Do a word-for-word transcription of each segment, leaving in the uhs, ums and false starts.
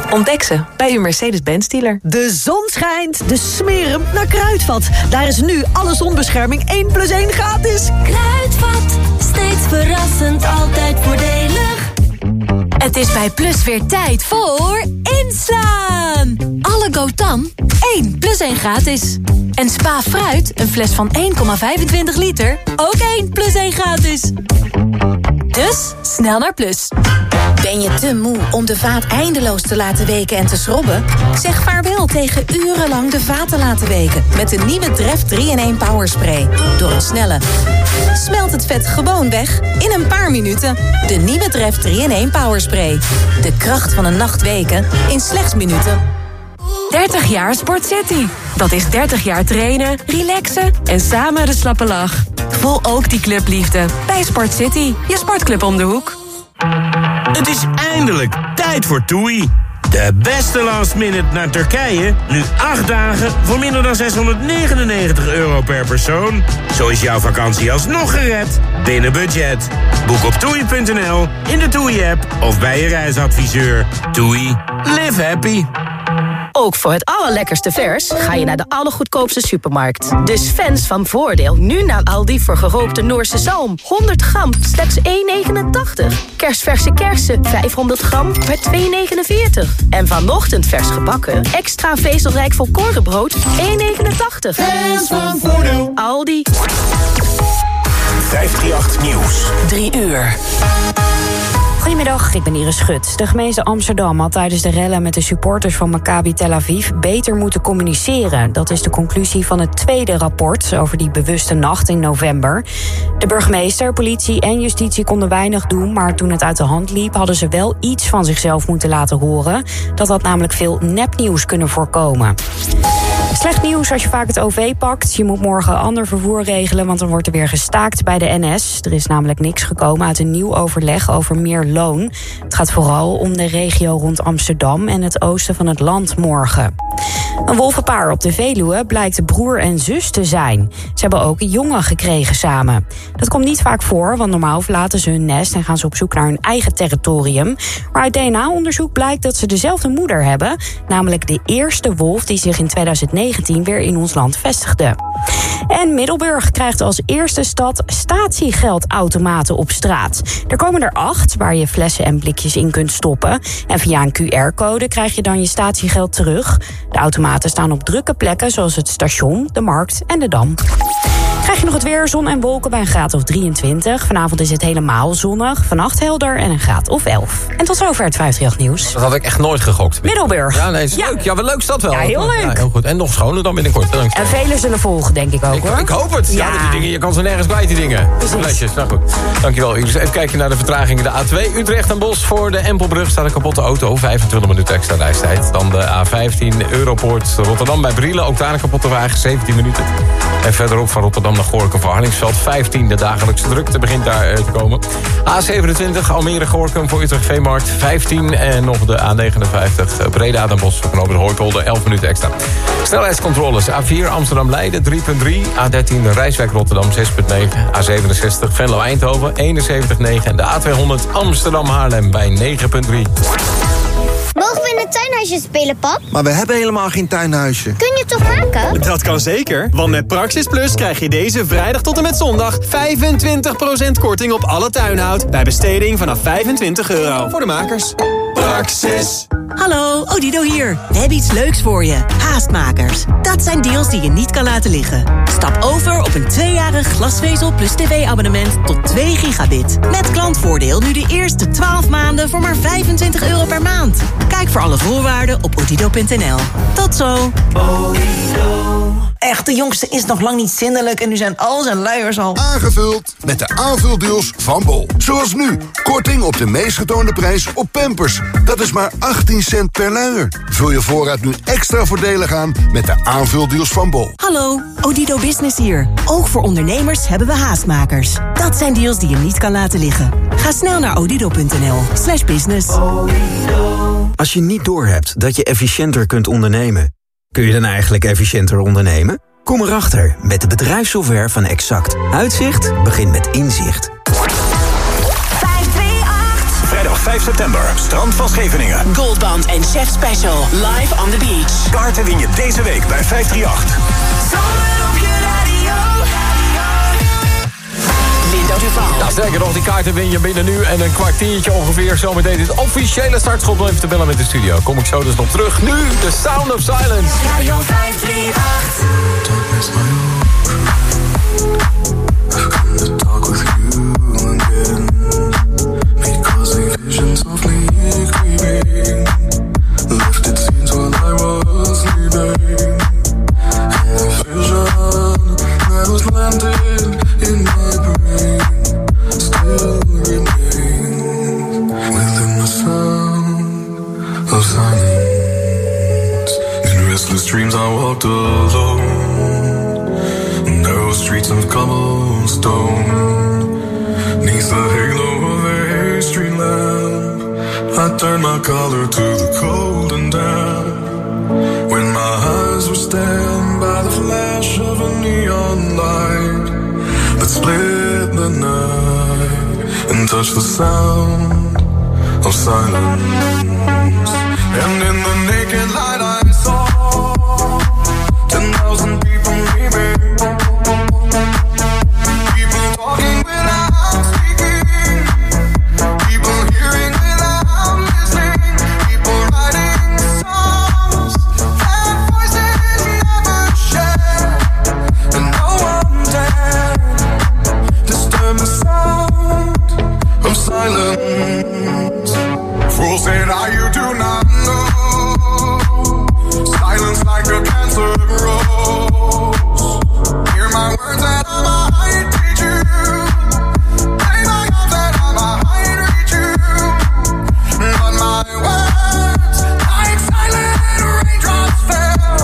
Ontdek ze bij uw Mercedes-Benz dealer. De zon schijnt, dus smeer hem naar Kruidvat. Daar is nu alle zonbescherming één plus één gratis. Kruidvat, steeds verrassend, altijd voordelig. Het is bij Plus weer tijd voor inslaan. Alle Gotan, één plus één gratis. En Spa Fruit, een fles van één komma vijfentwintig liter, ook één plus één gratis. Dus, snel naar Plus. Ben je te moe om de vaat eindeloos te laten weken en te schrobben? Zeg vaarwel tegen urenlang de vaat te laten weken. Met de nieuwe Dreft drie in één Power Spray. Door een snelle... smelt het vet gewoon weg in een paar minuten. De nieuwe Dreft drie in één Power Spray. De kracht van een nacht weken in slechts minuten. dertig jaar Sport City. Dat is dertig jaar trainen, relaxen en samen de slappe lach. Voel ook die clubliefde bij Sport City, je sportclub om de hoek. Het is eindelijk tijd voor TUI. De beste last minute naar Turkije. Nu acht dagen voor minder dan zeshonderdnegenennegentig euro per persoon. Zo is jouw vakantie alsnog gered. Binnen budget. Boek op toei punt n l, in de TUI-app of bij je reisadviseur. TUI. Live happy. Ook voor het allerlekkerste vers ga je naar de allergoedkoopste supermarkt. Dus fans van Voordeel nu naar Aldi voor gerookte Noorse zalm. honderd gram, slechts één negenentachtig. Kerstverse kersen, vijfhonderd gram, per twee negenenveertig. En vanochtend vers gebakken, extra vezelrijk volkorenbrood, één negenentachtig. Fans van Voordeel. Aldi. vijfhonderdachttien Nieuws. Drie uur. Goedemiddag, ik ben Iris Schut. De gemeente Amsterdam had tijdens de rellen met de supporters van Maccabi Tel Aviv beter moeten communiceren. Dat is de conclusie van het tweede rapport over die bewuste nacht in november. De burgemeester, politie en justitie konden weinig doen, maar toen het uit de hand liep hadden ze wel iets van zichzelf moeten laten horen. Dat had namelijk veel nepnieuws kunnen voorkomen. Slecht nieuws als je vaak het O V pakt. Je moet morgen ander vervoer regelen, want dan wordt er weer gestaakt bij de N S. Er is namelijk niks gekomen uit een nieuw overleg over meer loon. Het gaat vooral om de regio rond Amsterdam en het oosten van het land morgen. Een wolvenpaar op de Veluwe blijkt broer en zus te zijn. Ze hebben ook jongen gekregen samen. Dat komt niet vaak voor, want normaal verlaten ze hun nest en gaan ze op zoek naar hun eigen territorium. Maar uit D N A-onderzoek blijkt dat ze dezelfde moeder hebben, namelijk de eerste wolf die zich in tweeduizend negentien weer in ons land vestigde. En Middelburg krijgt als eerste stad statiegeldautomaten op straat. Er komen er acht waar je flessen en blikjes in kunt stoppen. En via een Q R-code krijg je dan je statiegeld terug. De automaten staan op drukke plekken zoals het station, de markt en de Dam. Krijg je nog het weer, zon en wolken bij een graad of drieëntwintig. Vanavond is het helemaal zonnig, vannacht helder en een graad of elf. En tot zover het vijfhonderdachttien Nieuws. Dat had ik echt nooit gegokt. Middelburg. Ja, nee, is ja. leuk. Ja, wat leuk is dat wel. Ja, heel leuk. Ja, heel goed. En nog schoner dan binnenkort. En velen zullen volgen, denk ik ook, ik, hoor. Ik hoop het. Ja, ja die dingen, je kan ze nergens kwijt, die dingen. Precies. Nou goed. Dankjewel. Even kijken naar de vertragingen. De A twee Utrecht en Bos voor de Empelbrug staat een kapotte auto. vijfentwintig minuten extra reistijd. Dan de A vijftien Europoort Rotterdam bij Brielen. Ook daar een kapotte wagen, zeventien minuten. En verderop van Rotterdam naar Gorinchem voor Harlingsveld. vijftien, de dagelijkse drukte begint daar te komen. A zevenentwintig Almere Gorinchem voor Utrecht Veemarkt, vijftien. En nog de A negenenvijftig Breda Den Bosch voor Knopen de Hooipolder, elf minuten extra. Snelheidscontroles. A vier Amsterdam Leiden, drie komma drie. A dertien Rijswijk Rotterdam, zes komma negen. A zevenenzestig Venlo Eindhoven, eenenzeventig komma negen. En de A tweehonderd Amsterdam Haarlem bij negen komma drie. Mogen we in het tuinhuisje spelen, pap? Maar we hebben helemaal geen tuinhuisje. Kun je het toch maken? Dat kan zeker, want met Praxis Plus krijg je deze vrijdag tot en met zondag vijfentwintig procent korting op alle tuinhout bij besteding vanaf vijfentwintig euro. Voor de makers. Praxis. Hallo, Odido hier. We hebben iets leuks voor je. Haastmakers. Dat zijn deals die je niet kan laten liggen. Stap over op een tweejarig glasvezel plus tv-abonnement tot twee gigabit. Met klantvoordeel nu de eerste twaalf maanden voor maar vijfentwintig euro per maand. Kijk voor alle voorwaarden op odido punt n l. Tot zo. Odido. Echt, de jongste is nog lang niet zindelijk en nu zijn al zijn luiers al aangevuld met de aanvuldeals van Bol. Zoals nu, korting op de meest getoonde prijs op Pampers. Dat is maar achttien cent per luier. Vul je voorraad nu extra voordelig aan met de aanvuldeals van Bol. Hallo, Odido Business hier. Ook voor ondernemers hebben we haastmakers. Dat zijn deals die je niet kan laten liggen. Ga snel naar odido punt n l slash business. Als je niet doorhebt dat je efficiënter kunt ondernemen, kun je dan eigenlijk efficiënter ondernemen? Kom erachter met de bedrijfssoftware van Exact. Uitzicht begint met inzicht. vijf drie acht. Vrijdag vijf september. Strand van Scheveningen. Goldband en Chef Special. Live on the beach. Kaarten win je deze week bij vijf drie acht. Zomer op je radio. Lindo Duval. Ja, sterker nog, die kaarten win je binnen nu en een kwartiertje ongeveer. Zometeen het officiële startschot om even te bellen met de studio. Kom ik zo dus nog terug. Nu de Sound of Silence. Radio vijf drie acht. I've come to talk with you again, because the visions of me creeping left its scenes while I was sleeping, and the vision that was landed in my brain still remains within the sound of silence. In restless dreams I walked alone, narrow streets of cobblestone, neath the halo of a street lamp, I turned my collar to the cold and damp. When my eyes were stabbed by the flash of a neon light that split the night and touched the sound of silence. And in the naked light I saw ten thousand people leaving, people talking without speaking, people hearing without listening, people writing songs that voices never share, and no one dared disturb the sound of silence. Fools say now you do not know, silence like a cancer grows. Hear my words that I might teach you, play my arms that I might reach you, but my words like silent raindrops fell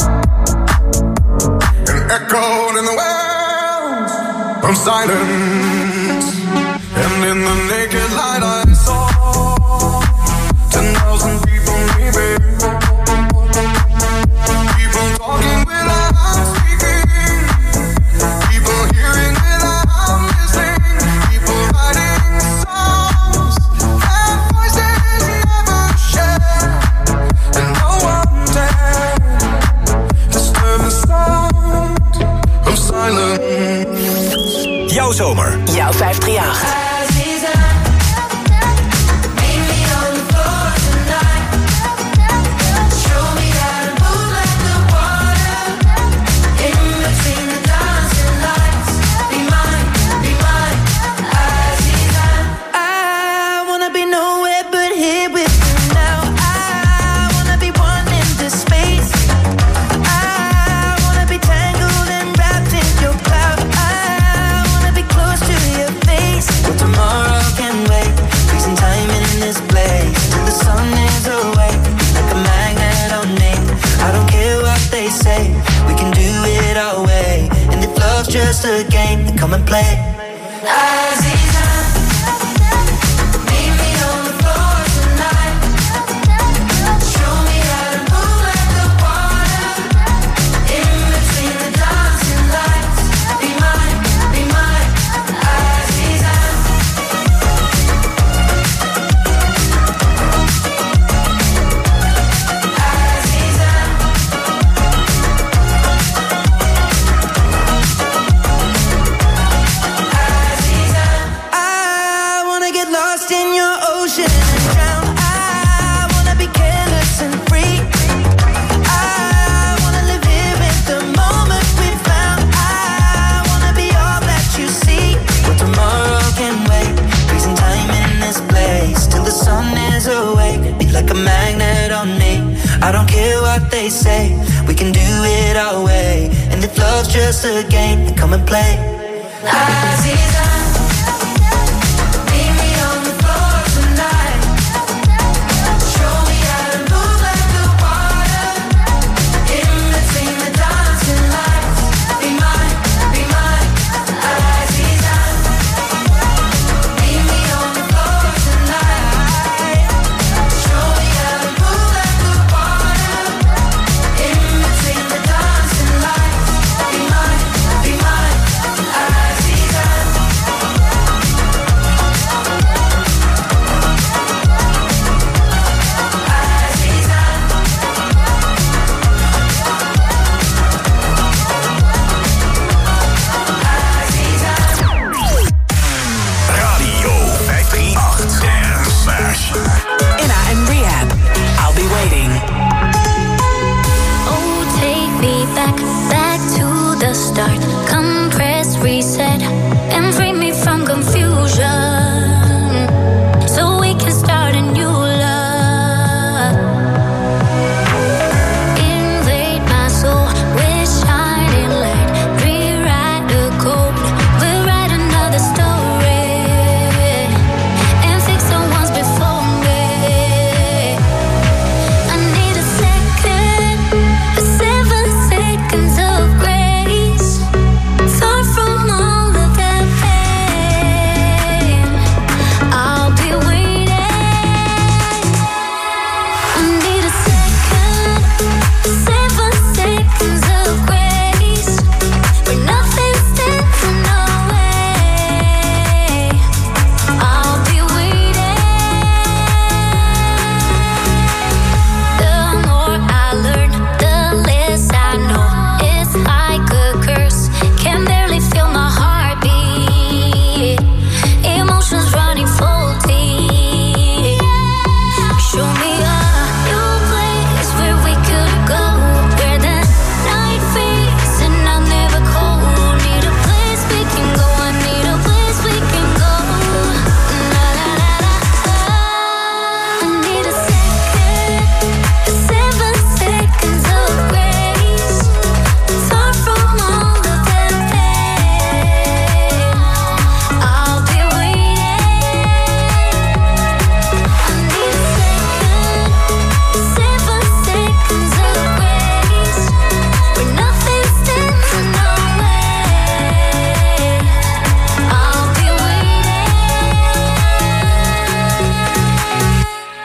and echoed in the wells of silence. And in the naked light I saw ten thousand people leaving, people talking without speaking, people hearing without listening, people writing songs that voices never share, and no one dared disturb the sound of silence. Jouw zomer. Jouw vijf drie acht. Just a game, come and play. Aziza, meet me on the floor tonight. Show me how to move like the water in between the dancing lights. Be mine, be mine, Aziza. Aziza. I don't care what they say, we can do it our way. And if love's just a game, then come and play. Aziza, meet me on the floor tonight. Show me how to move like the water in between the dancing lights. Be mine, be mine, Aziza. Meet me on the floor tonight. Show me how to move like the water in between the dancing lights. Be mine, be mine, Aziza.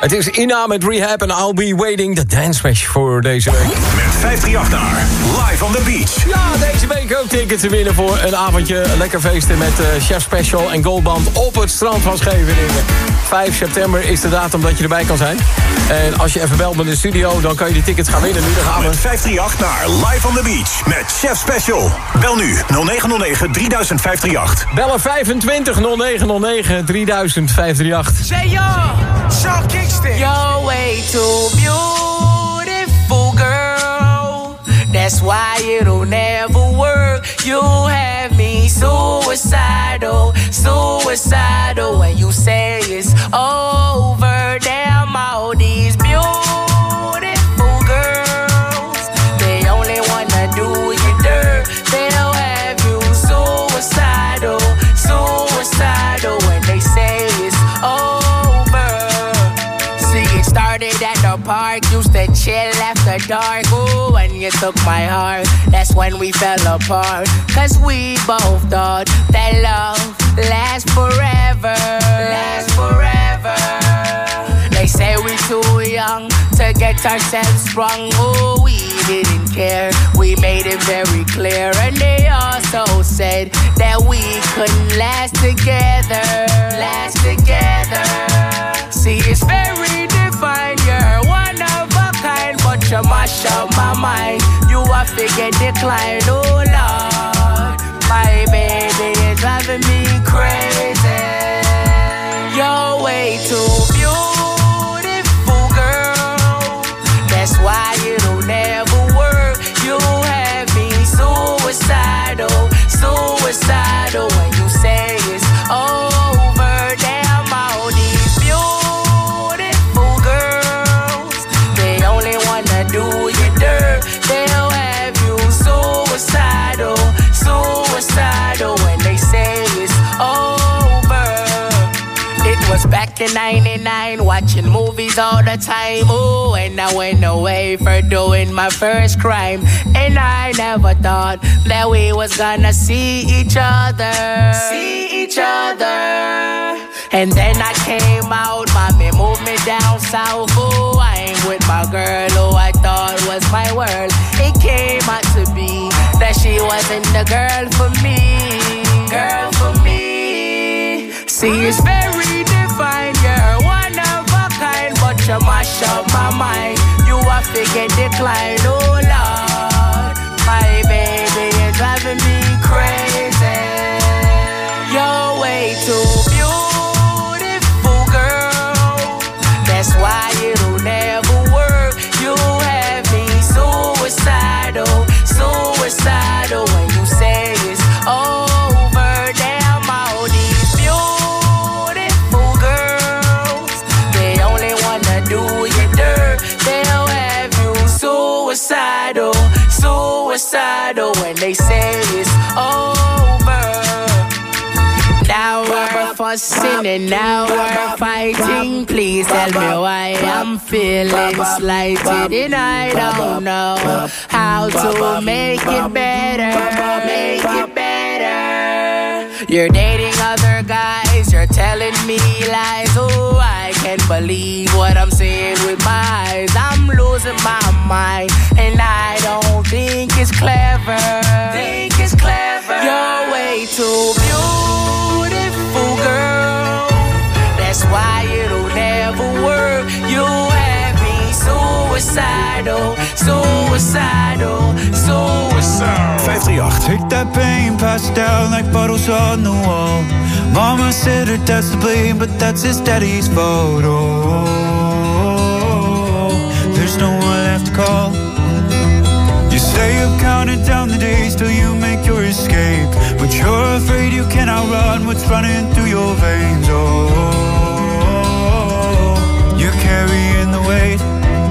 Het is Ina met Rehab en I'll Be Waiting. De dance smash voor deze week. Met vijf drie acht naar Live on the Beach. Ja, deze week ook tickets te winnen voor een avondje lekker feesten met uh, Chef Special en Goldband op het strand van Scheveningen. vijf september is de datum dat je erbij kan zijn. En als je even belt met de studio, dan kan je die tickets gaan winnen. Nu dan gaan we. Met vijf drie acht naar Live on the Beach met Chef Special. Bel nu nul negen nul negen drie duizend vijf drie acht. Bellen vijfentwintig nul negen nul negen drie duizend vijf drie acht. Say yo, Sean Kingston. You're way too beautiful, girl. That's why it'll never work. You have me suicidal, suicidal. When you say it's over, damn all these beautiful girls. They only wanna do you dirt. They'll have you suicidal, suicidal. When they say it's over. See, it started at the park, used to chill after dark. Ooh, when you took my heart, that's when we fell apart. Cause we both thought that love lasts forever, lasts forever. They say we're too young to get ourselves sprung. Oh, we didn't care, we made it very clear. And they also said that we couldn't last together, last together. See, it's very divine, you're one of a kind, but you mash up my mind. You are figure decline, oh Lord. My baby is driving me crazy. You're way too beautiful, girl. That's why it'll never work. You have me suicidal, suicidal. When you say it's over, damn all these beautiful girls. They only wanna do you dirt. They'll have you suicidal, suicidal. When they say it's over. It was back in ninety-nine, watching movies all the time. Oh, and I went away for doing my first crime. And I never thought that we was gonna see each other, see each other. And then I came out, mommy moved me down south. Oh, I ain't with my girl who I thought was my world. It came out to be that she wasn't the girl for me, girl for me. See, it's very divine, you're one of a kind, but you mash up my mind. You are figure decline, oh Lord. My baby is driving me crazy. You're way too beautiful, girl. That's why it'll never work. You have me suicidal, suicidal. When you say it's over, damn all these beautiful girls. They only wanna do you dirt. They'll have you suicidal, suicidal. When they say it's over. Now we're fussing and now we're fighting. Please tell me why I'm feeling slighted. And I don't know how to make it better, make it better. You're dating other guys, you're telling me lies. Oh, I can't believe what I'm seeing with my eyes. I'm losing my mind, and I don't think it's clever. Think it's clever. You're way too beautiful, girl. That's why it'll never work. You have me suicidal, suicidal, suicidal. vijf drie acht. Take that pain, pass it down like bottles on the wall. Mama said her dad's to blame, but that's his daddy's photo. There's no one left to call. You say you've counted down the days till you make your escape, but you're afraid you cannot run what's running through your veins. Oh, you're carrying the weight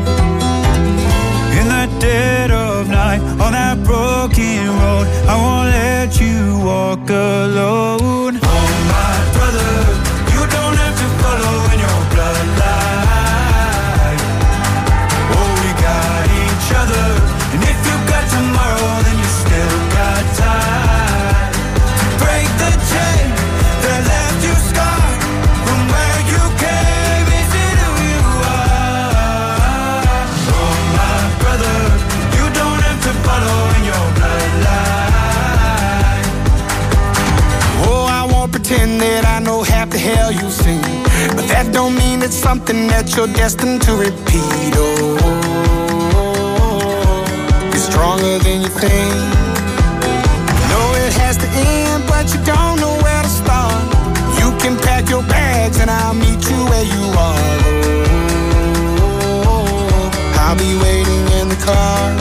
in the dead of night on that broken road. I won't let you walk alone. Oh, my brother, you don't have to follow in your bloodline. Oh, we got each other, and if you got tomorrow, then you still got time to break the chain that left hell you've seen. But that don't mean it's something that you're destined to repeat. Oh, you're stronger than you think. You know it has to end, but you don't know where to start. You can pack your bags and I'll meet you where you are. Oh, I'll be waiting in the car.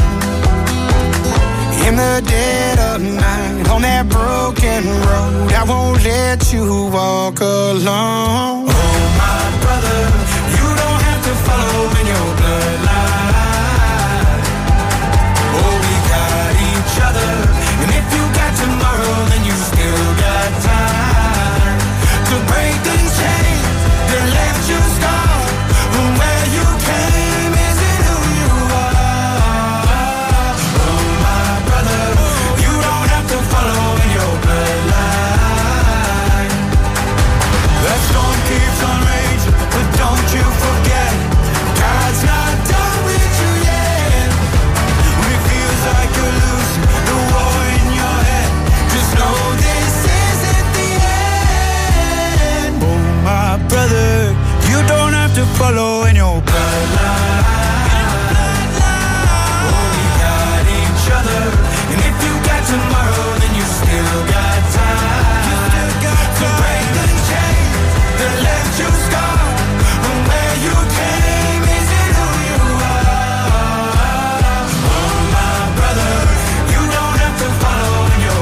In the dead of night, on that broken road, I won't let you walk alone. Oh, my brother, you don't have to follow in your bloodline. Oh, we got each other, and if you got tomorrow, then you still got time to break these chains that left you scarred from where you came. Isn't who you are. Oh, my brother, you don't have to follow in your bloodline. That storm keeps on raging, but don't you forget, God's not done with you yet. When it feels like you're losing the war in your head, just know this isn't the end. Oh, my brother, you don't have to follow in your bloodline. Oh, we got each other, and if you got tomorrow, then you still got time to break the chains that left you scarred from where you came. Isn't who you are. Oh, my brother, you don't have to follow in your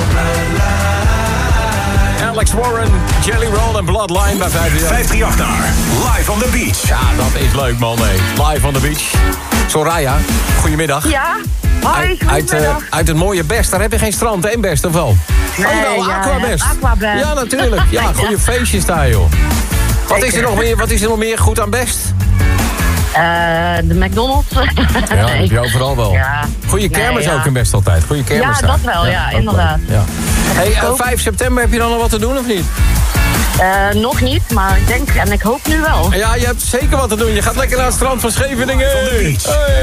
bloodline. Alex Warren, Jelly Roll en Bloodline bij vijfhonderdachttien naar Live on the Beach. Ja, dat is leuk, man. Nee. Live on the Beach. Soraya, goedemiddag. Ja, hoi, Uit, uit, uh, uit het mooie Best, daar heb je geen strand, één Best, of wel? Nee, oh, wel, ja, Aquabest. Aquabest. Ja, natuurlijk. Ja, goede feestjes daar, joh. Wat is, er nog meer, wat is er nog meer goed aan Best? Uh, de McDonald's. Ja, dat heb je overal wel. Ja. Goeie kermis Nee, ja. ook in Best altijd. Goeie kermis Ja, daar. dat wel, ja, ook inderdaad. wel. Ja. Hey, uh, vijf september, heb je dan nog wat te doen of niet? Uh, nog niet, maar ik denk en ik hoop nu wel. Ja, je hebt zeker wat te doen. Je gaat lekker naar het strand van Scheveningen. Hey.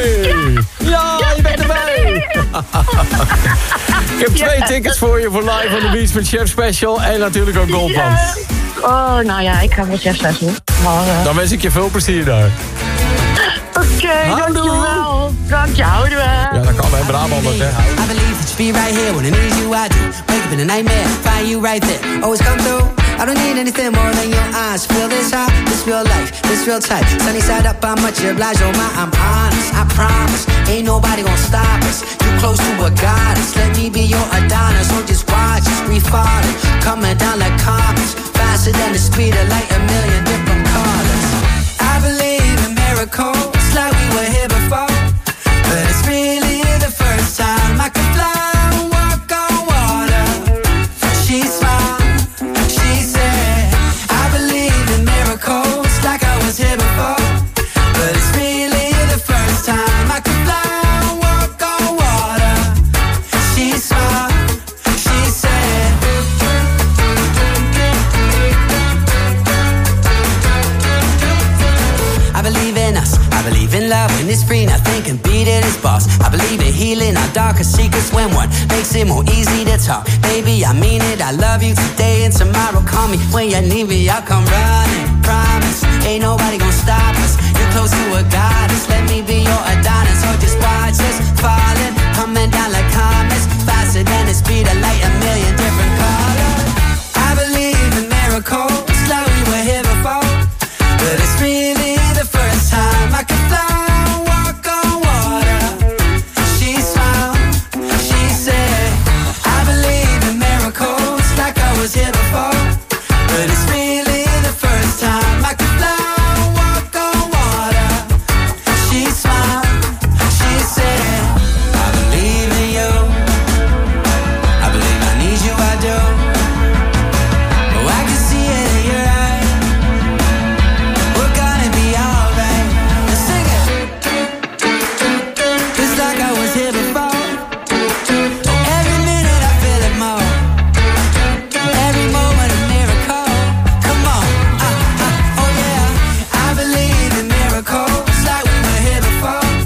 Ja, ja, je bent erbij. Ik heb twee Ja. tickets voor je voor Live on the Beach met Chef Special en natuurlijk ook Goldband. Oh, nou ja, ik ga wel Chef Special. Maar, uh... Dan wens ik je veel plezier daar. Oké, okay, dankjewel. Dank je, houden we. Ja, dat kan, hè, Brabanders, hè. I believe it should be right here when I need you, I do. Wake up in a nightmare, find you right there. Always come through. I don't need anything more than your eyes. Feel this high, this real life, this real tight. Sunny side up, I'm much obliged. Oh my, I'm honest, I promise. Ain't nobody gonna stop us. You close to a goddess. Let me be your Adonis. Or just watch us, we falling. Coming down like comets. Faster than the speed of light, a million different colors. I believe in miracles, like we were here before. But it's really the first time I can fly and walk on water. She smiled, she said, I believe in miracles, like I was here before. But it's really the first time I can fly and walk on water. She smiled, she said. I believe in us, I believe in love when it's free, nothing can beat it, it's boss. I believe in healing our darkest secrets when one makes it more easy to talk. Baby, I mean it, I love you today and tomorrow. Call me when you need me, I'll come running. Promise, ain't nobody gonna stop us. You're close to a goddess, let me be your Adonis. Or just watch us falling, coming down like comets. Faster than the speed of light, a million different colors. I believe in miracles, like we were here before. But it's really the first time I can fly and walk on water. She smiled, she said, I believe in miracles, like I was here before. But it's really the first time I can fly and walk on water. She smiled, she said, I believe in you. I believe I need you, I do. Oh, I can see it in your eyes. We're gonna be alright. Let's sing it. Just like I was here before. Every minute I feel it more. Every moment a miracle. Come on, uh, uh, oh yeah. I believe in miracles, like we were here before.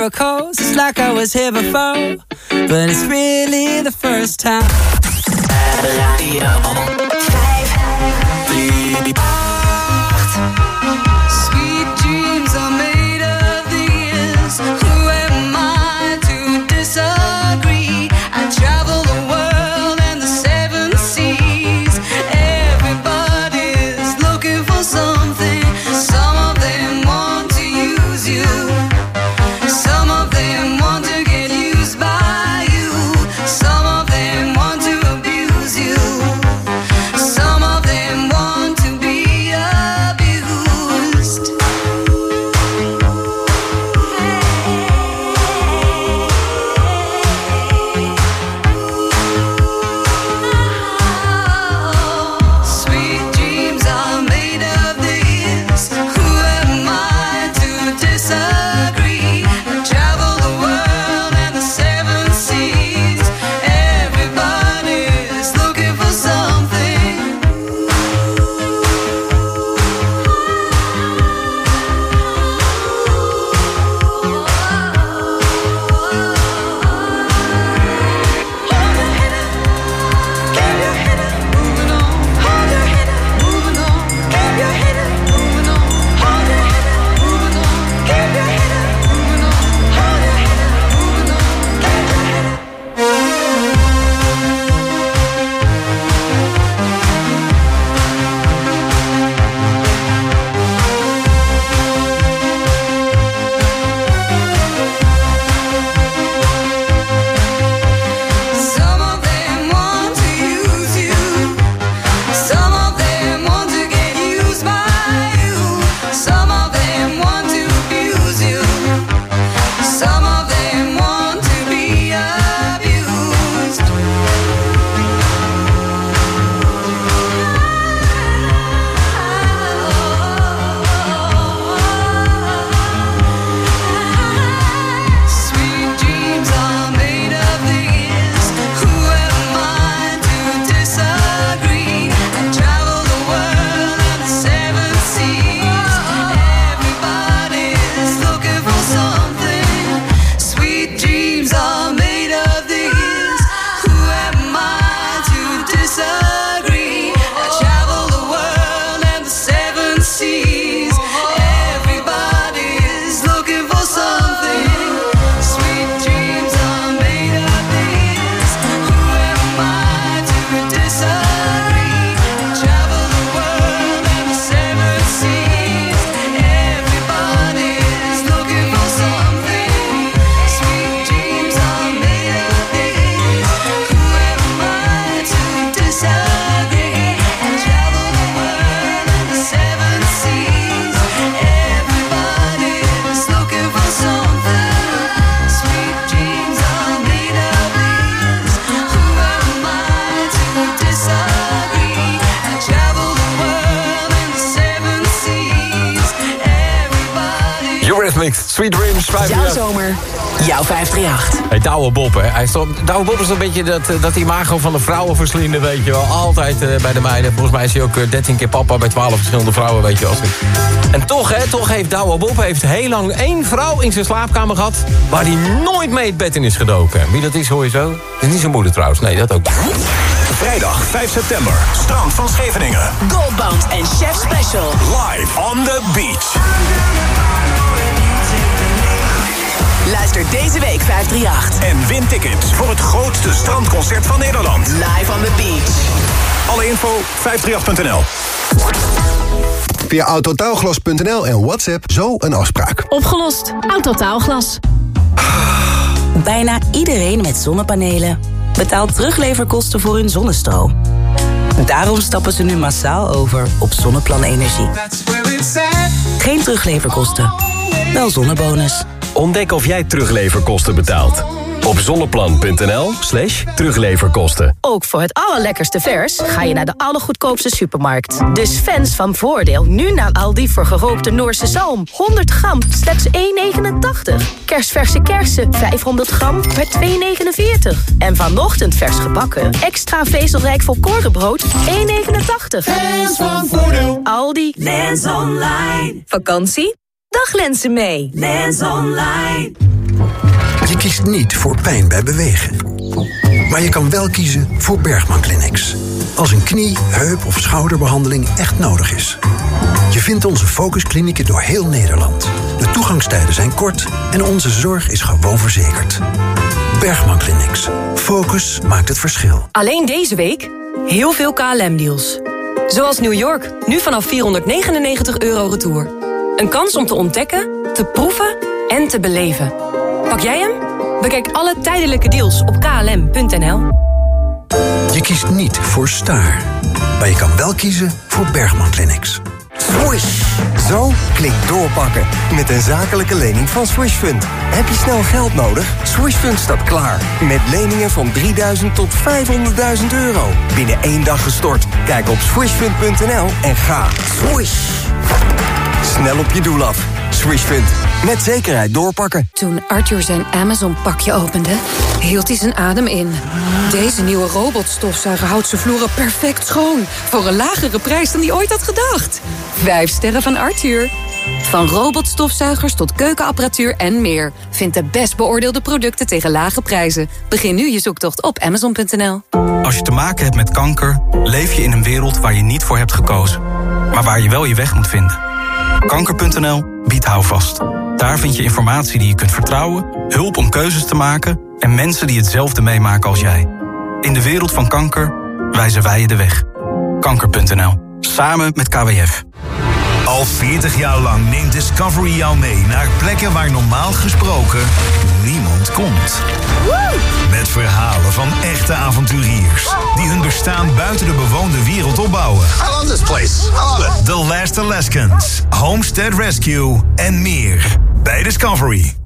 miracles. It's like I was here before, but it's really the first time. Radio vijf drie acht. Sweet dreams are made of these. Who am I to disagree? I travel the world and the seven seas. Everybody's looking for something. Some of them want to use you. Some of them want to get used by you. Some of them want to abuse you. Some of them want to be abused. Sweet dreams are made of this. Who am I to disagree? I travel the world and the seven seas. Everybody's looking for something. Keep your head up, moving on. Hold your head up, moving on. Keep your head up, moving on. Hold your head up, moving on. Keep your head up, moving on. Hold your head up, moving on. Keep your head up. Some of them want to use you. Some of them want to get used by you. Some of them want to abuse you. Some of them want to be abused. Sweet dreams are made of these. Who am I to disagree? I travel the world and the seven seas. Everybody's looking for something. Sweet dreams are made of these. Who am I to disagree? I travel the world and the seven seas. Everybody's looking for something. Sweet dreams are made of these. Who am I to disagree? I travel the world and the seven seas. Everybody's looking for something. Sweet dreams are made of these. Who am I to disagree? I travel the world and the seven seas. Everybody's looking for something. Sweet dreams are made of these. Who am I to disagree? I travel the world and the seven seas. Everybody. Eurythmics, Sweet Dreams, vijf Jouw zomer, jouw vijf drie acht. Hey, Douwe Bob, hè. Hij is toch, Douwe Bob is een beetje dat, eh, dat imago van de vrouwen verslinden, weet je wel. Altijd eh, bij de meiden. Volgens mij is hij ook eh, dertien keer papa bij twaalf verschillende vrouwen, weet je wel. En toch, hè, toch heeft Douwe Bob heeft heel lang één vrouw in zijn slaapkamer gehad waar hij nooit mee het bed in is gedoken. Wie dat is, hoor je zo? Het is niet zijn moeder trouwens, nee, dat ook. Vrijdag vijf september, strand van Scheveningen. Goldband en Chef Special. Live on the beach. Luister deze week vijf drie acht. En win tickets voor het grootste strandconcert van Nederland. Live on the beach. Alle info vijf drie acht punt n l. Via autotaalglas punt n l en WhatsApp zo een afspraak. Opgelost. Autotaalglas. Bijna iedereen met zonnepanelen betaalt terugleverkosten voor hun zonnestroom. Daarom stappen ze nu massaal over op Zonneplan Energie. Geen terugleverkosten, wel zonnebonus. Ontdek of jij terugleverkosten betaalt. Op zonneplan punt n l slash terugleverkosten. Ook voor het allerlekkerste vers ga je naar de allergoedkoopste supermarkt. Dus fans van Voordeel nu naar Aldi voor gerookte Noorse zalm. honderd gram, slechts één negenentachtig. Kersverse kersen, vijfhonderd gram, per twee negenenveertig. En vanochtend vers gebakken, extra vezelrijk volkorenbrood, één negenentachtig. Fans van Voordeel. Aldi. Lens Online. Vakantie? Daglenzen mee. Lens Online. Je kiest niet voor pijn bij bewegen. Maar je kan wel kiezen voor Bergman Clinics. Als een knie, heup of schouderbehandeling echt nodig is. Je vindt onze focusklinieken door heel Nederland. De toegangstijden zijn kort en onze zorg is gewoon verzekerd. Bergman Clinics. Focus maakt het verschil. Alleen deze week heel veel K L M-deals. Zoals New York, nu vanaf vierhonderdnegenennegentig euro retour. Een kans om te ontdekken, te proeven en te beleven. Pak jij hem? Bekijk alle tijdelijke deals op k l m punt n l. Je kiest niet voor Staar. Maar je kan wel kiezen voor Bergman Clinics. Swoosh! Zo klinkt doorpakken. Met een zakelijke lening van Swoosh-Fund. Heb je snel geld nodig? Swoosh-Fund staat klaar. Met leningen van drieduizend tot vijfhonderdduizend euro. Binnen één dag gestort. Kijk op swooshfund punt n l en ga. Swoosh! Snel op je doel af. Swoosh-Fund. Met zekerheid doorpakken. Toen Arthur zijn Amazon-pakje opende, hield hij zijn adem in. Deze nieuwe robotstofzuiger houdt zijn vloeren perfect schoon. Voor een lagere prijs dan hij ooit had gedacht. Vijf sterren van Arthur. Van robotstofzuigers tot keukenapparatuur en meer. Vind de best beoordeelde producten tegen lage prijzen. Begin nu je zoektocht op amazon punt n l. Als je te maken hebt met kanker, leef je in een wereld waar je niet voor hebt gekozen. Maar waar je wel je weg moet vinden. kanker punt n l biedt houvast. Daar vind je informatie die je kunt vertrouwen, hulp om keuzes te maken en mensen die hetzelfde meemaken als jij. In de wereld van kanker wijzen wij je de weg. kanker punt n l. Samen met K W F. Al veertig jaar lang neemt Discovery jou mee naar plekken waar normaal gesproken niemand komt. Met verhalen van echte avonturiers die hun bestaan buiten de bewoonde wereld opbouwen. I love this place. I love it. The Last Alaskans, Homestead Rescue en meer bij Discovery.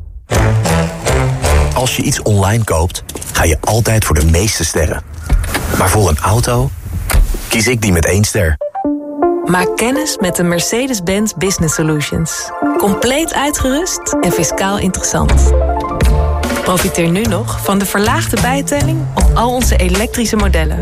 Als je iets online koopt, ga je altijd voor de meeste sterren. Maar voor een auto kies ik die met één ster. Maak kennis met de Mercedes-Benz Business Solutions. Compleet uitgerust en fiscaal interessant. Profiteer nu nog van de verlaagde bijtelling op al onze elektrische modellen.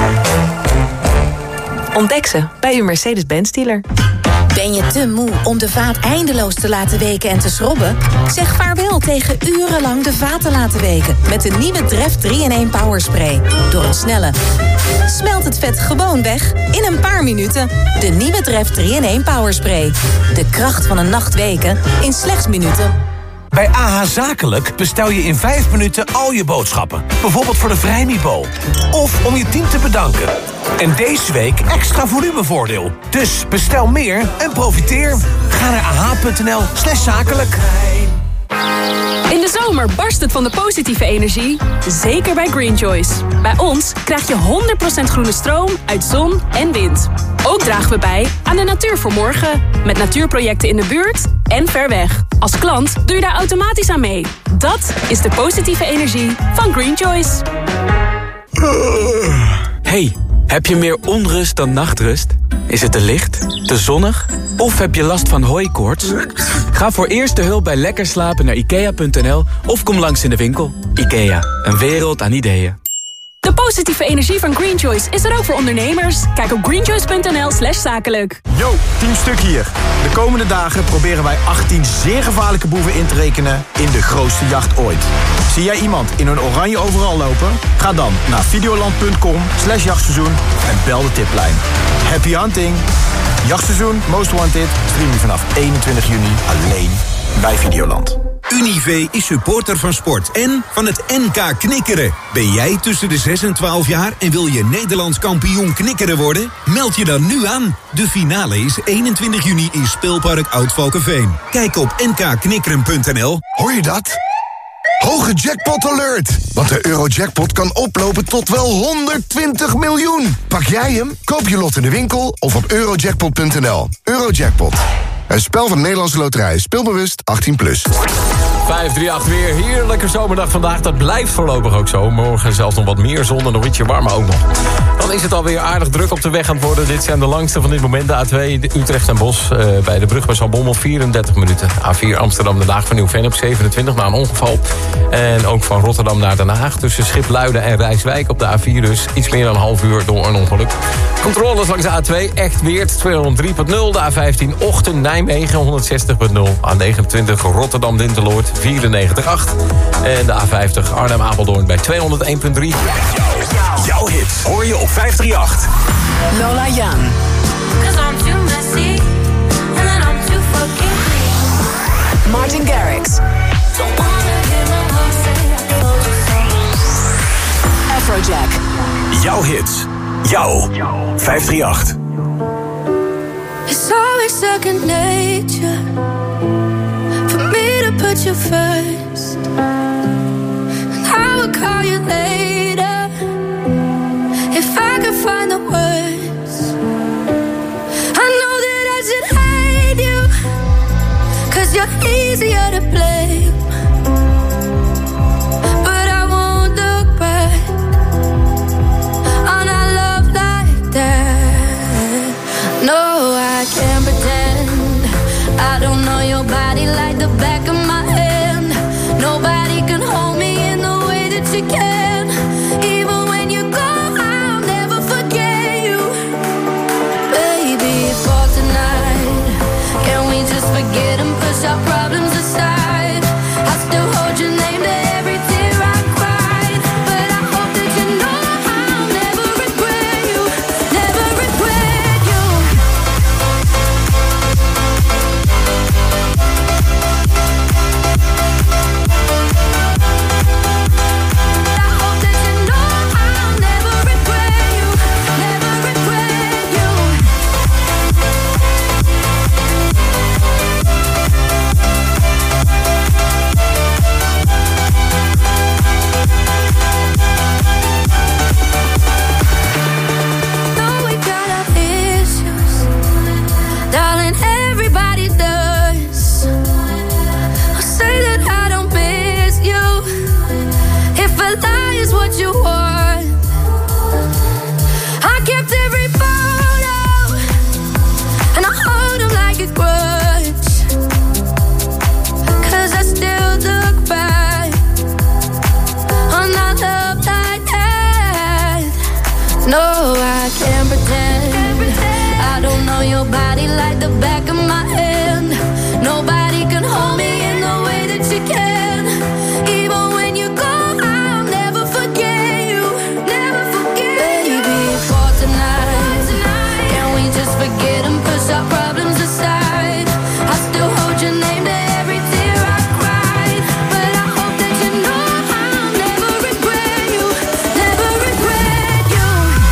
Ontdek ze bij uw Mercedes-Benz dealer. Ben je te moe om de vaat eindeloos te laten weken en te schrobben? Zeg vaarwel tegen urenlang de vaat te laten weken. Met de nieuwe Dreft drie in één Power Spray. Door een snelle smelt het vet gewoon weg in een paar minuten. De nieuwe Dreft drie in één Power Spray. De kracht van een nacht weken in slechts minuten. Bij A H Zakelijk bestel je in vijf minuten al je boodschappen. Bijvoorbeeld voor de Vrijmibo. Of om je team te bedanken. En deze week extra volumevoordeel. Dus bestel meer en profiteer. Ga naar ah punt n l slash zakelijk. In de zomer barst het van de positieve energie. Zeker bij Green Choice. Bij ons krijg je honderd procent groene stroom uit zon en wind. Ook dragen we bij aan de natuur voor morgen. Met natuurprojecten in de buurt en ver weg. Als klant doe je daar automatisch aan mee. Dat is de positieve energie van Green Choice. Hey, heb je meer onrust dan nachtrust? Is het te licht, te zonnig of heb je last van hooikoorts? Ga voor eerste hulp bij lekker slapen naar ikea punt n l of kom langs in de winkel. Ikea, een wereld aan ideeën. De positieve energie van Green Choice is er ook voor ondernemers. Kijk op greenchoice punt n l slash zakelijk. Yo, Team Stuk hier. De komende dagen proberen wij achttien zeer gevaarlijke boeven in te rekenen in de grootste jacht ooit. Zie jij iemand in een oranje overal lopen? Ga dan naar videoland punt com slash jachtseizoen en bel de tiplijn. Happy hunting! Jachtseizoen Most Wanted stream je vanaf eenentwintig juni alleen bij Videoland. Unive is supporter van sport en van het N K Knikkeren. Ben jij tussen de zes en twaalf jaar en wil je Nederlands kampioen knikkeren worden? Meld je dan nu aan. De finale is eenentwintig juni in Speelpark Oud-Valkenveen. Kijk op n k knikkeren punt n l. Hoor je dat? Hoge jackpot alert! Want de Eurojackpot kan oplopen tot wel honderdtwintig miljoen. Pak jij hem? Koop je lot in de winkel of op eurojackpot punt n l. Eurojackpot. Een spel van de Nederlandse Loterij. Speelbewust achttien plus. vijf drie acht weer. Heerlijke zomerdag vandaag. Dat blijft voorlopig ook zo. Morgen zelfs nog wat meer zon en nog ietsje warmer ook nog. Dan is het alweer aardig druk op de weg aan het worden. Dit zijn de langste van dit moment. De A twee, de Utrecht en Bos. Uh, bij de brug bij Zaltbommel vierendertig minuten. A vier Amsterdam Den Haag van Nieuw-Vennep zevenentwintig na een ongeval. En ook van Rotterdam naar Den Haag. Tussen Schipluiden en Rijswijk op de A vier dus. Iets meer dan een half uur door een ongeluk. Controles langs de A twee. Echt Weert tweehonderddrie punt nul. De A vijftien Ochten Nijmegen honderdzestig punt nul. A negenentwintig Rotterdam Dinteloord honderdvierennegentig komma acht. En de A vijftig Arnhem-Apeldoorn bij tweehonderdéén komma drie. Jouw hit hoor je op vijf drie acht. Lola Young. Martin Garrix. Afrojack. Jouw hits. Jouw vijf drie acht. It's always second nature for me to put you first. And I will call you later if I can find the words. I know that I should hate you, 'cause you're easier to blame. But I won't look back on a love like that. No, I can't pretend I don't know your body like the back of my hand. Nobody can hold me in the way that you can. Even when you go, I'll never forget you. Baby, for tonight, can we just forget and push our problems aside? I still hold your name to every tear I cried. But I hope that you know I'll never regret you. Never regret you. No, I can't pretend I don't know your body like the back of my hand. Nobody can hold me in the way that you can. Even when you go, I'll never forget you. Never forget Baby, you. For tonight, can we just forget and push our problems aside? I still hold your name to every tear I cried. But I hope that you know I'll never regret you. Never regret you.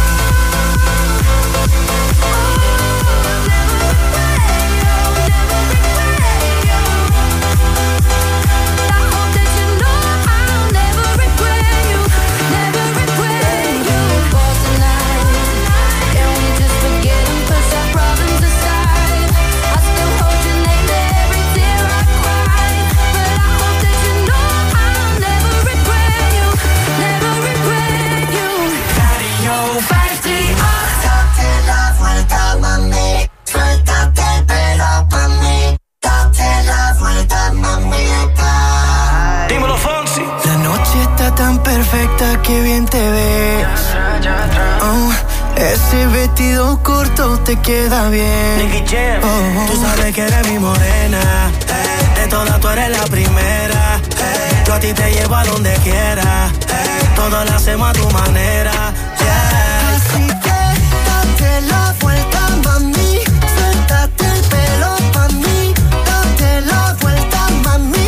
Perfecta, que bien te ves. Oh, ese vestido corto te queda bien. Oh, tú sabes que eres mi morena. De todas tú eres la primera. Yo a ti te llevo a donde quiera. Todo lo hacemos a tu manera. Yeah. Así que date la vuelta, mami. Suéltate el pelo pa' mí. Date la vuelta, mami.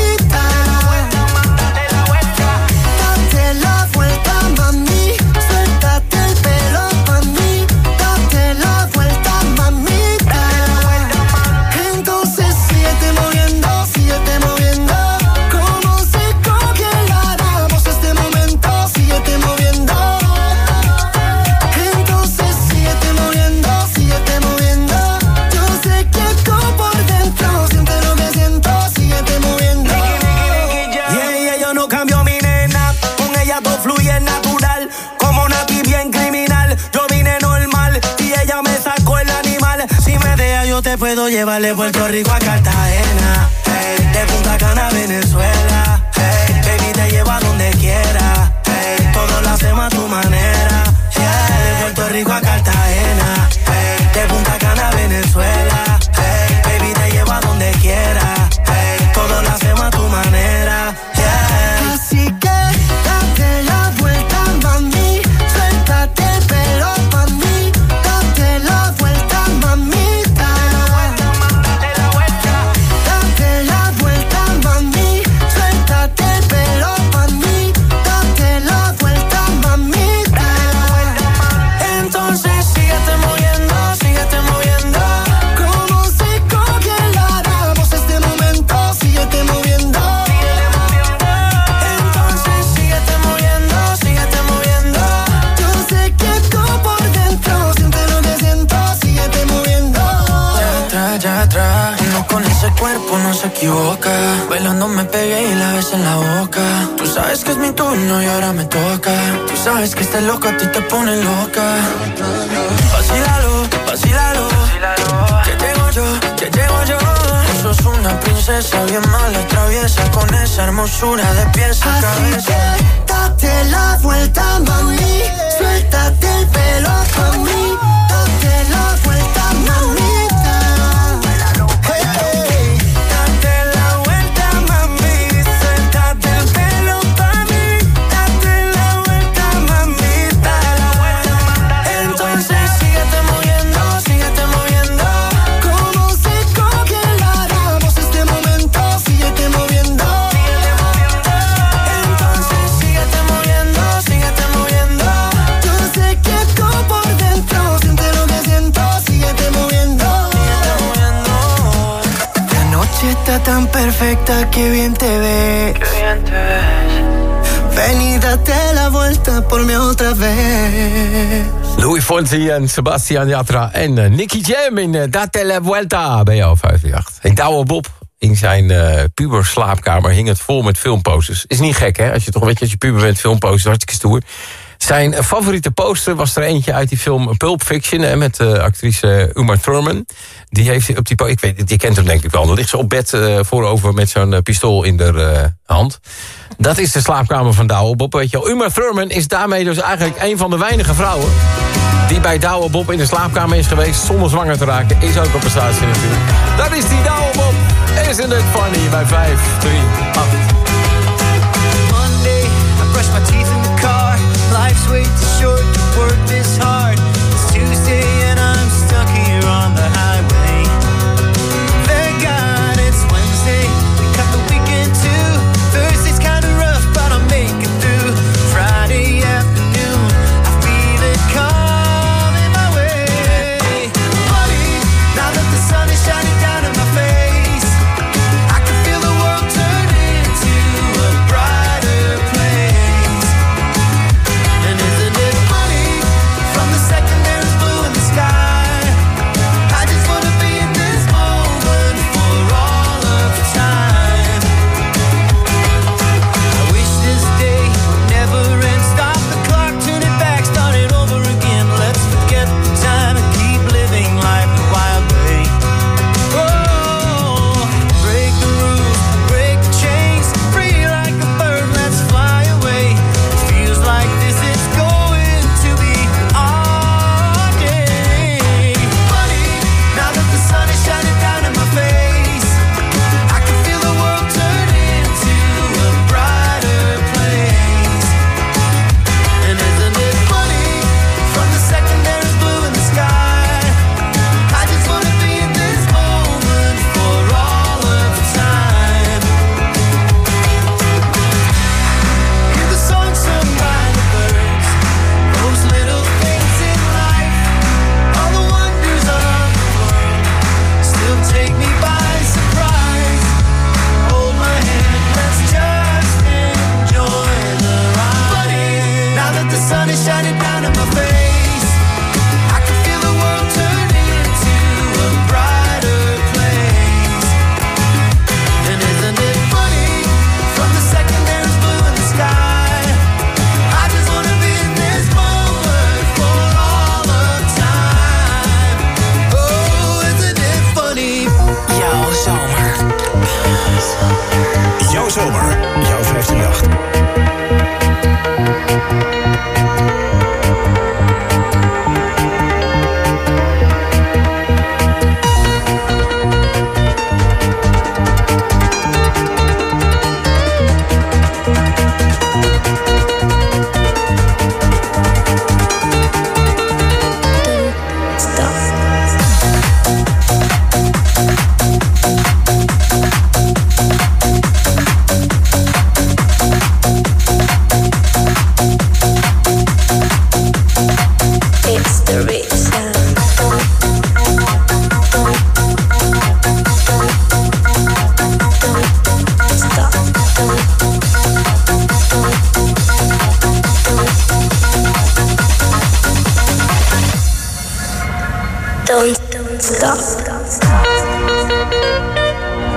Te puedo llevar de Puerto Rico a Cartagena, hey, de Punta Cana a Venezuela, hey, baby te llevo a donde quiera, hey, todo lo hacemos a tu manera, yeah, de Puerto Rico a Cartagena, hey, de Punta Cana a Venezuela, hey, baby te llevo a donde quiera, hey, todo lo hacemos a tu manera. ese cuerpo no se equivoca. Bailando me pegué y la besé en la boca. Tú sabes que es mi turno y ahora me toca. Tú sabes que este loco a ti te pone loca. Vacílalo, vacílalo, que llego yo, que llego yo. Tú sos una princesa bien mala, traviesa, con esa hermosura de pies a cabeza. Así que date la vuelta, mami. Suéltate el pelo pa' mí. Date la vuelta, mamita. Hey, hey. Date la vuelta, mami. Suéltate el pelo pa' mí. Date la vuelta, mamita. Entonces síguete moviendo, síguete moviendo. Como si congeláramos este momento. Síguete moviendo. Entonces síguete moviendo, síguete moviendo. Yo sé que tú por dentro sientes lo que siento. Síguete moviendo. Síguete moviendo. La noche está tan perfecta que bien te ves. Qué bien te ves. Ven y date la vuelta por mí otra vez. Louis Fonsi en Sebastian Yatra en uh, Nicky Jam in uh, Date la Vuelta bij jou vijf drie acht. En Douwe Bob in zijn uh, puberslaapkamer hing het vol met filmposters. Is niet gek, hè? Als je toch weet je, als je puber bent, filmposters, hartstikke stoer. Zijn uh, favoriete poster was er eentje uit die film Pulp Fiction, hè, met uh, actrice Uma Thurman. Die heeft op die po- ik weet, die kent hem denk ik wel. Dan ligt ze op bed uh, voorover met zo'n uh, pistool in de uh, hand. Dat is de slaapkamer van Douwe Bob, weet je wel. Uma Thurman is daarmee dus eigenlijk een van de weinige vrouwen die bij Douwe Bob in de slaapkamer is geweest zonder zwanger te raken. Is ook een prestatie natuurlijk. Dat is die Douwe Bob. Isn't it funny bij vijf drie acht. Monday, I brush my teeth in the car. Life's way too short to work this hard. It's Tuesday and I'm stuck here on the highway. Thank God it's Wednesday. We cut the weekend too. Thursday's kinda rough, but I'll make it through. Friday afternoon, I feel it coming my way. Buddy, now that the sun is shining down in my face, I can feel the world turn into a brighter place. And isn't it funny, from the second there is blue in the sky, I just wanna be in this moment for all of time. I wish this day would never end. Stop the clock, turn it back, start it over again. Let's forget the time and keep living life the wild way. Oh, break the rules, break the chains, free like a bird, let's fly away. It feels like this is going to be our day. Buddy, now that the sun is shining down in my face, I can feel the world turn into a brighter place. And isn't it funny, from the second there is blue in the sky, I just wanna be in this moment for all of time. Hear the song sung by the birds, those little things in life, all the wonders of the world, still take me by surprise. Hold my hand, let's just enjoy the ride. Buddy, now that the sun is shining down in my face, I can feel the world turn into a brighter place. And isn't it funny, from the second there is blue in the sky, I just wanna be in this moment for all of time. Oh, isn't it funny? Jouw zomer. Jouw zomer, jouw vijf drie acht. It's the reason. Stop. Don't, don't stop.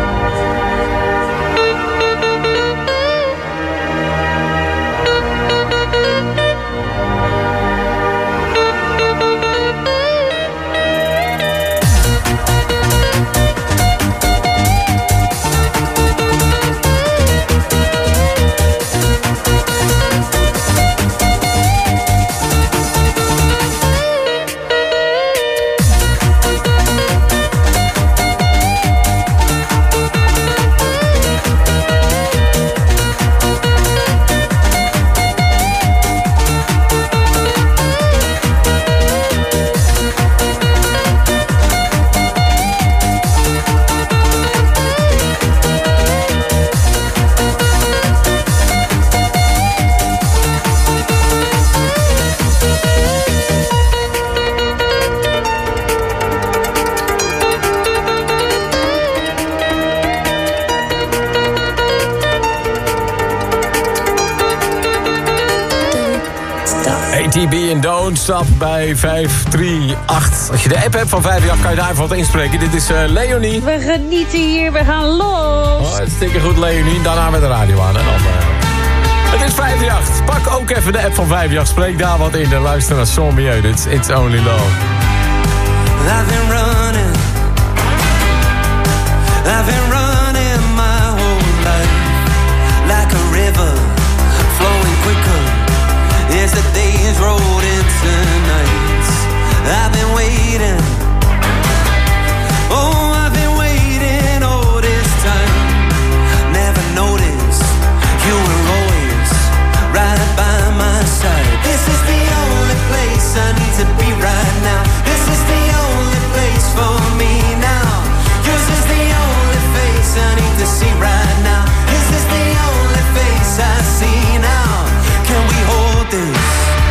Cardi B en Don't Stop bij vijf drie acht. Als je de app hebt van vijf drie acht kan je daar even wat inspreken. Dit is uh, Leonie. We genieten hier, we gaan los. Oh, hartstikke goed, Leonie. Daarna met de radio aan. En dan, uh... Het is vijf drie acht. Pak ook even de app van vijf drie acht. Spreek daar wat in en luister naar Zombie. Dit is It's Only Love. I've been running. I've been running my whole life. Like a river, flowing quicker as the days rolled into nights. I've been waiting. Oh, I've been waiting all this time. Never noticed you were always right by my side. This is the only place I need to be right now. This is the only place for me now. Yours is the only face I need to see right now. This is the only face I see now. Can we hold this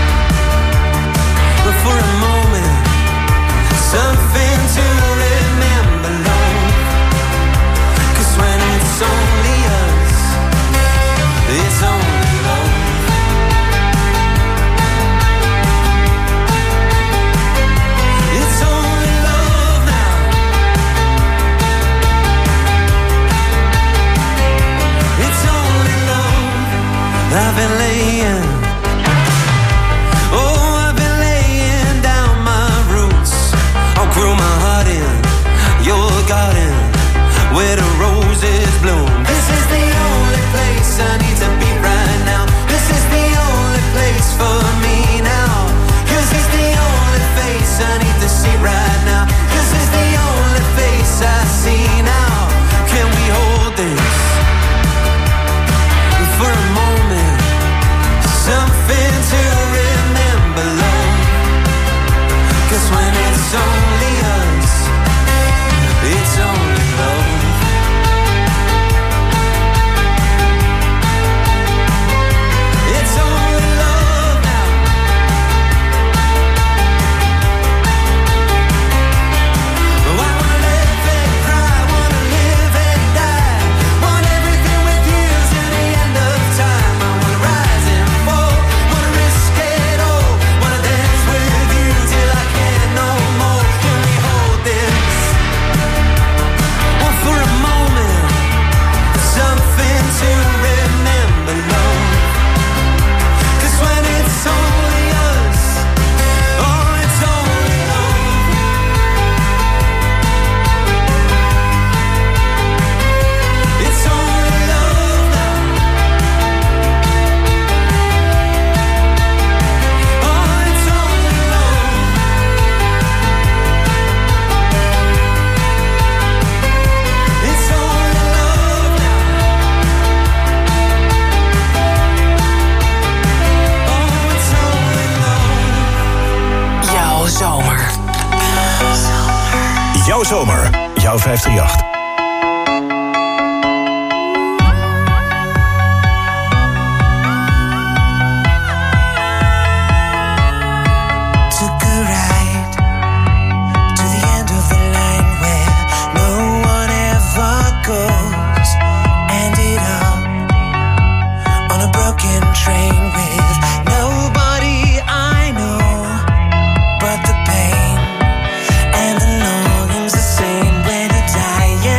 but for a moment? Something to remember, love. 'Cause when it's only us, it's only love. It's only love now. It's only love. I've been laying. Oh, I've been laying down my roots. I'll grow my heart in your garden where the roses bloom. This is the only place I need to be right now. This is the only place for me now. Yours is the only face I need to see right now. This is the only face I see now. Can we hold this for a moment? Something to remember, love. 'Cause when it's only us, it's only love. It's only love now. I wanna live and cry, wanna live and die. Want everything with you till the end of time. I wanna rise and fall, wanna risk it all. Wanna dance with you till I can't no more. Can we hold this one for a moment? Something to remember, love. 'Cause when it's only us, oh, it's only love. It's only love now. Oh, it's only love. It's only love now. Oh, it's only love. Jouw zomer. Jouw zomer, jouw vijf drie acht. Took a ride to the end of the line where no one ever goes. Ended up on a broken train with nobody I know, but the pain and the longing's the same when you die.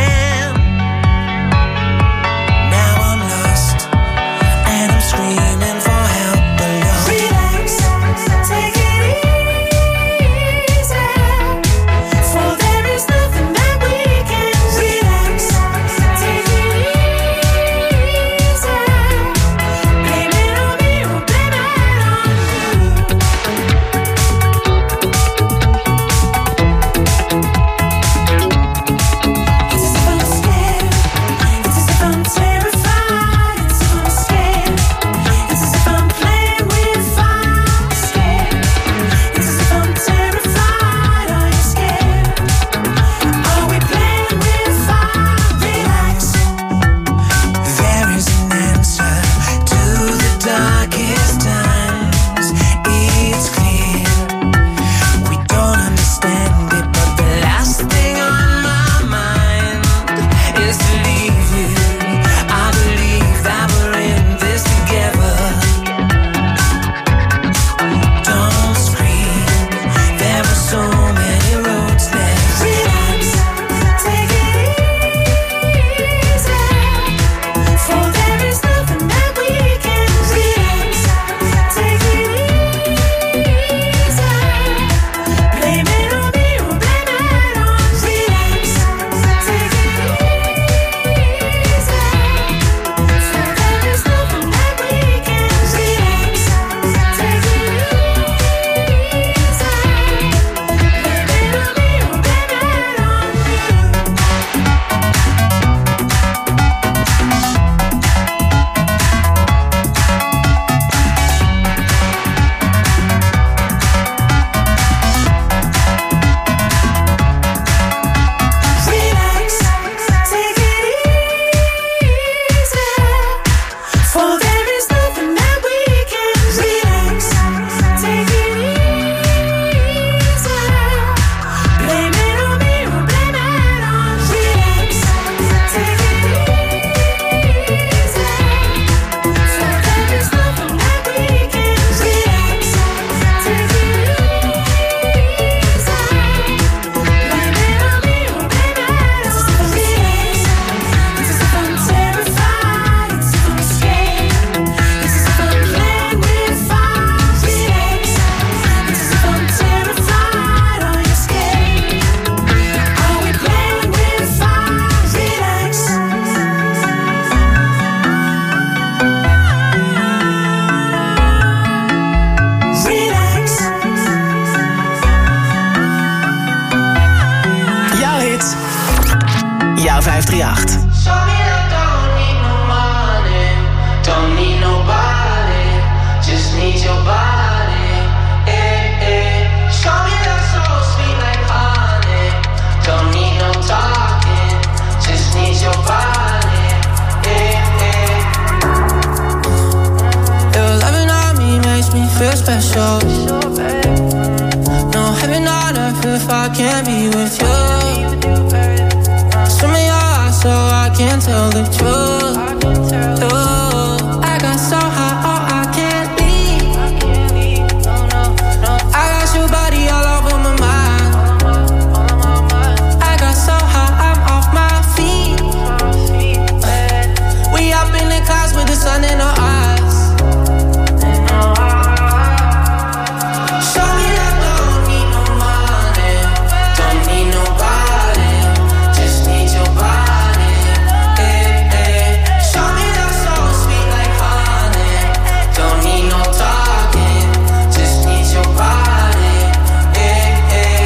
Jouw vijf drie acht. Don't need nobody, just need your body. Eh, eh. Show me that soul sweet like honey. Don't need no talking, just need your body. Eh, eh. Your loving on me makes me feel special. No heaven on earth if I can't be with you. Swim in your eyes so I can tell the truth. Ooh. So high, oh, I can't leave. I got your body all over my mind. I got so high, I'm off my feet. We up in the clouds with the sun in our eyes. Show me that don't need no money, don't need nobody, just need your body. Eh, eh. Show me that soul sweet like honey. Don't need no talking, just need your body. Eh, eh.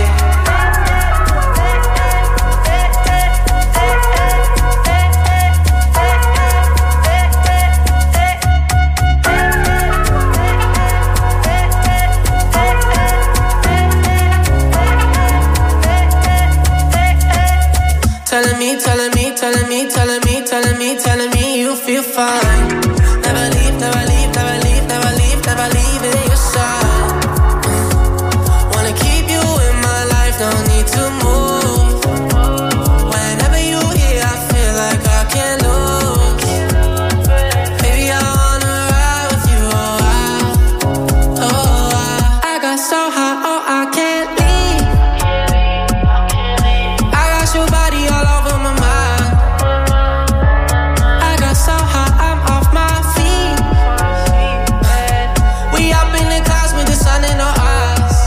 Telling me, telling me, telling me, telling me, telling me, telling me you feel fine. Never leave, never leave, never leave, never leave, never leave in your side. Wanna keep you in my life, no need to move. Whenever you here, I feel like I can't lose. Baby, I wanna ride with you, oh, I, oh, I. I got so high, oh, I can't leave. I got your body all over my mind. I got so high, I'm off my feet. We up in the clouds with the sun in our eyes.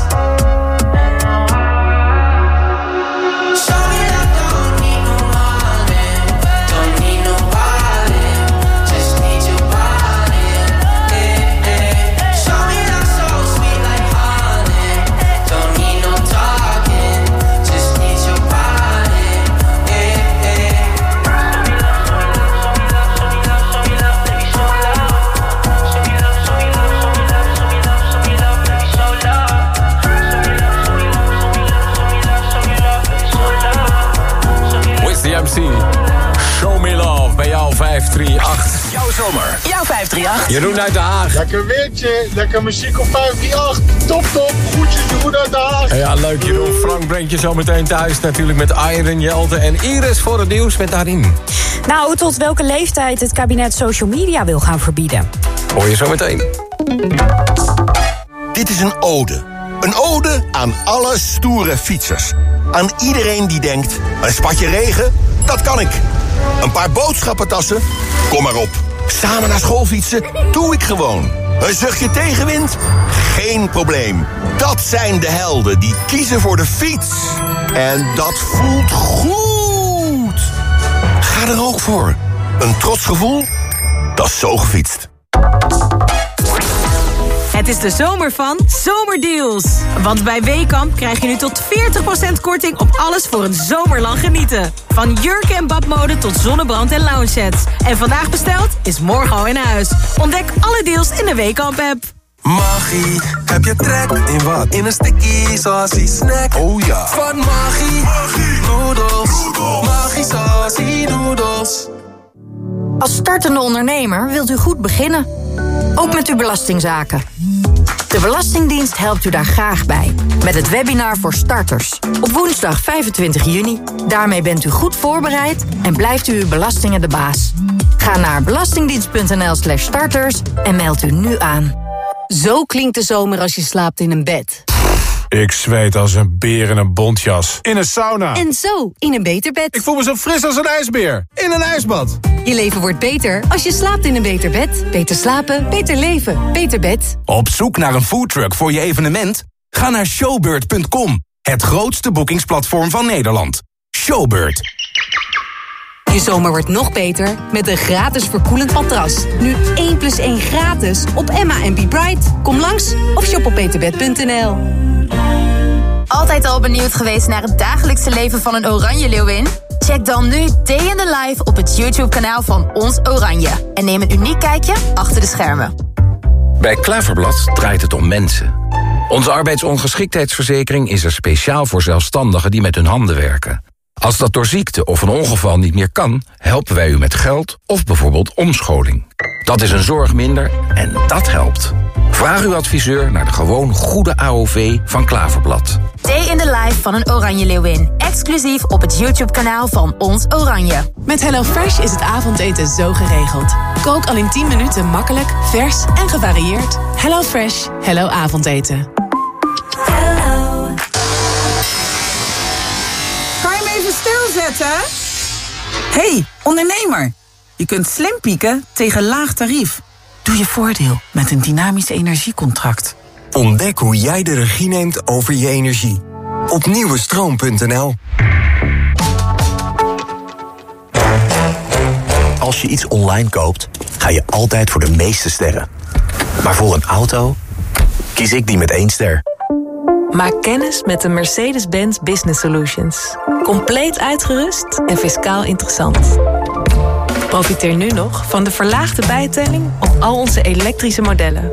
Show me that don't need no money, don't need nobody, just need your body. Eh, eh. Show me that soul sweet like honey. Don't need no talking, just need your body. Eh, eh. With the M C. Show me love bij jou vijf drie acht. Jouw zomer. Jouw vijf drie acht. Jeroen uit Den Haag. Lekker weertje, lekker muziek op vijf drie acht. Top, top. Groetjes, Jeroen uit Den Haag. Ja, leuk Jeroen. Frank brengt je zo meteen thuis. Natuurlijk met Iron, Jelte en Iris voor het nieuws met daarin. Nou, tot welke leeftijd het kabinet social media wil gaan verbieden. Hoor je zo meteen. Dit is een ode. Een ode aan alle stoere fietsers. Aan iedereen die denkt, een spatje regen, dat kan ik. Een paar boodschappentassen, kom maar op. Samen naar school fietsen, doe ik gewoon. Een zuchtje tegenwind, geen probleem. Dat zijn de helden die kiezen voor de fiets. En dat voelt goed. Ga er ook voor. Een trots gevoel, dat is zo gefietst. Het is de zomer van Zomerdeals. Want bij Weekamp krijg je nu tot veertig procent korting op alles voor een zomerlang genieten. Van jurken en badmode tot zonnebrand en lounge sets. En vandaag besteld is morgen al in huis. Ontdek alle deals in de Weekamp-app. Magie, heb je trek in wat? In een sticky saucy snack. Oh ja. Van Magie, noedels. Magie saucy noedels. Als startende ondernemer wilt u goed beginnen. Ook met uw belastingzaken. De Belastingdienst helpt u daar graag bij. Met het webinar voor starters. Op woensdag vijfentwintig juni. Daarmee bent u goed voorbereid en blijft u uw belastingen de baas. Ga naar belastingdienst.nl slash starters en meld u nu aan. Zo klinkt de zomer als je slaapt in een bed. Ik zweet als een beer in een bontjas. In een sauna. En zo, in een beter bed. Ik voel me zo fris als een ijsbeer. In een ijsbad. Je leven wordt beter als je slaapt in een beter bed. Beter slapen, beter leven, beter bed. Op zoek naar een foodtruck voor je evenement? Ga naar showbird punt com. Het grootste boekingsplatform van Nederland. Showbird. Je zomer wordt nog beter met een gratis verkoelend matras. Nu één plus één gratis op Emma en Be Bright. Kom langs of shop op beterbed punt n l. Altijd al benieuwd geweest naar het dagelijkse leven van een oranje leeuwin? Check dan nu Day in the Life op het YouTube-kanaal van Ons Oranje. En neem een uniek kijkje achter de schermen. Bij Klaverblad draait het om mensen. Onze arbeidsongeschiktheidsverzekering is er speciaal voor zelfstandigen die met hun handen werken. Als dat door ziekte of een ongeval niet meer kan, helpen wij u met geld of bijvoorbeeld omscholing. Dat is een zorg minder en dat helpt. Vraag uw adviseur naar de gewoon goede A O V van Klaverblad. Day in the Life van een Oranje Leeuwin. Exclusief op het YouTube-kanaal van Ons Oranje. Met HelloFresh is het avondeten zo geregeld. Kook al in tien minuten makkelijk, vers en gevarieerd. HelloFresh. Hello avondeten. Kan je me even stilzetten? Hey, ondernemer. Je kunt slim pieken tegen laag tarief. Doe je voordeel met een dynamisch energiecontract. Ontdek hoe jij de regie neemt over je energie. Op nieuwestroom punt n l. Als je iets online koopt, ga je altijd voor de meeste sterren. Maar voor een auto kies ik die met één ster. Maak kennis met de Mercedes-Benz Business Solutions. Compleet uitgerust en fiscaal interessant. Profiteer nu nog van de verlaagde bijtelling op al onze elektrische modellen.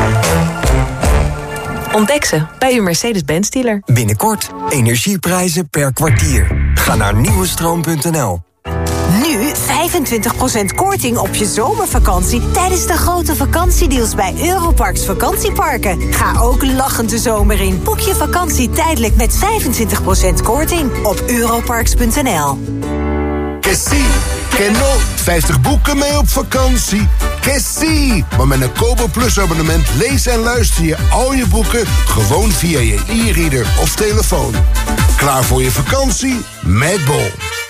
Ontdek ze bij uw Mercedes-Benz dealer. Binnenkort energieprijzen per kwartier. Ga naar nieuwestroom punt n l. Nu vijfentwintig procent korting op je zomervakantie tijdens de grote vakantiedeals bij Europarks vakantieparken. Ga ook lachend de zomer in. Boek je vakantie tijdelijk met vijfentwintig procent korting op europarks punt n l. Que sí, que no. vijftig boeken mee op vakantie. Que sí. Maar met een Kobo Plus abonnement lees en luister je al je boeken gewoon via je e-reader of telefoon. Klaar voor je vakantie? Met Bol.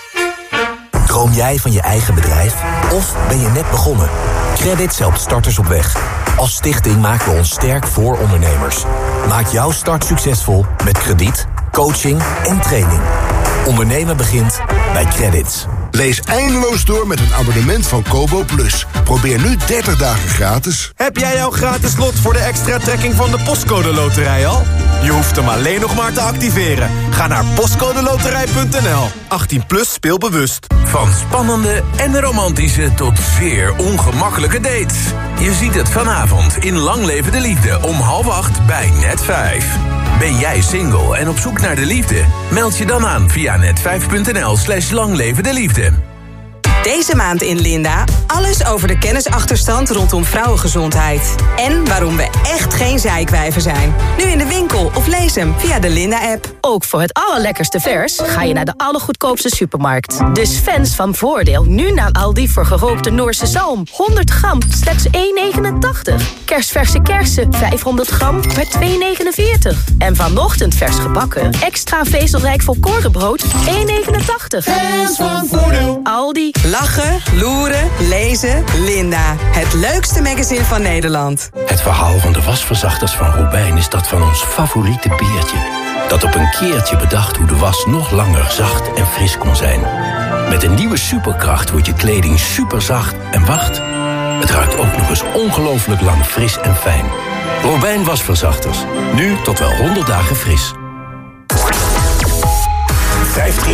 Droom jij van je eigen bedrijf? Of ben je net begonnen? Credits helpt starters op weg. Als stichting maken we ons sterk voor ondernemers. Maak jouw start succesvol met krediet, coaching en training. Ondernemen begint bij Credits. Lees eindeloos door met een abonnement van Kobo Plus. Probeer nu dertig dagen gratis. Heb jij jouw gratis lot voor de extra trekking van de Postcode Loterij al? Je hoeft hem alleen nog maar te activeren. Ga naar postcode loterij punt n l. achttien plus, speel bewust. Van spannende en romantische tot zeer ongemakkelijke dates. Je ziet het vanavond in Lang Leven de Liefde om half acht bij Net vijf. Ben jij single en op zoek naar de liefde? Meld je dan aan via net vijf punt n l slash lang leven de liefde. Deze maand in Linda alles over de kennisachterstand rondom vrouwengezondheid. En waarom we echt geen zeikwijven zijn. Nu in de winkel of lees hem via de Linda-app. Ook voor het allerlekkerste vers ga je naar de allergoedkoopste supermarkt. Dus fans van Voordeel nu naar Aldi voor gerookte Noorse zalm. honderd gram, slechts één negenentachtig. Kersverse kersen, vijfhonderd gram, per twee negenenveertig. En vanochtend vers gebakken, extra vezelrijk volkorenbrood, één negenentachtig. Fans van Voordeel. Aldi. Lachen, loeren, lezen, Linda. Het leukste magazine van Nederland. Het verhaal van de wasverzachters van Robijn is dat van ons favoriete beertje. Dat op een keertje bedacht hoe de was nog langer zacht en fris kon zijn. Met een nieuwe superkracht wordt je kleding superzacht en wacht. Het ruikt ook nog eens ongelooflijk lang fris en fijn. Robijn wasverzachters. Nu tot wel honderd dagen fris.